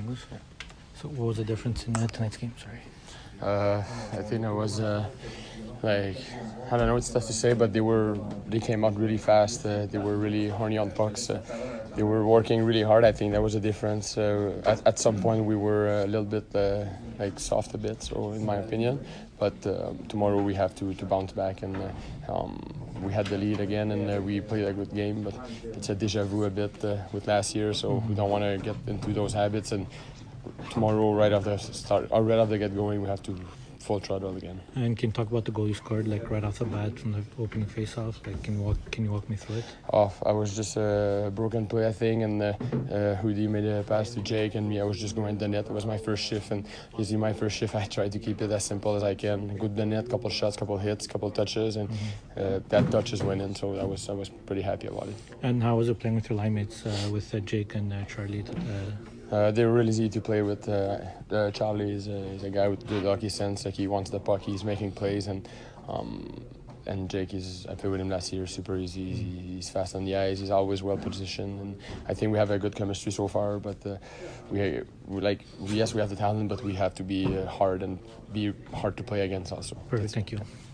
Moose. So what was the difference in tonight's game? Sorry. I think it was I don't know, it's tough to say, but they came out really fast. They were really horny on pucks. They were working really hard. I think that was a difference. At some point we were a little bit soft a bit, so in my opinion. But tomorrow we have to bounce back, and we had the lead again, and we played a good game. But it's a déjà vu a bit with last year, so we don't want to get into those habits. And tomorrow, right after get going, we have to full throttle again. And can you talk about the goal you scored right off the bat from the opening face-off? Can you walk me through it? I was just a broken play, I think, and Hoodie made a pass to Jake, and me, I was just going to the net. It was my first shift, and usually my first shift, I try to keep it as simple as I can. Go to the net, couple shots, couple hits, couple touches, and that touches went in. So I was pretty happy about it. And how was it playing with your line mates, with Jake and Charlie? They were really easy to play with. Charlie is a guy with good hockey sense. He wants the puck. He's making plays, and Jake I played with him last year. Super easy. He's fast on the ice. He's always well positioned, and I think we have a good chemistry so far. But yes, we have the talent, but we have to be hard and be hard to play against also. Perfect. Thank you.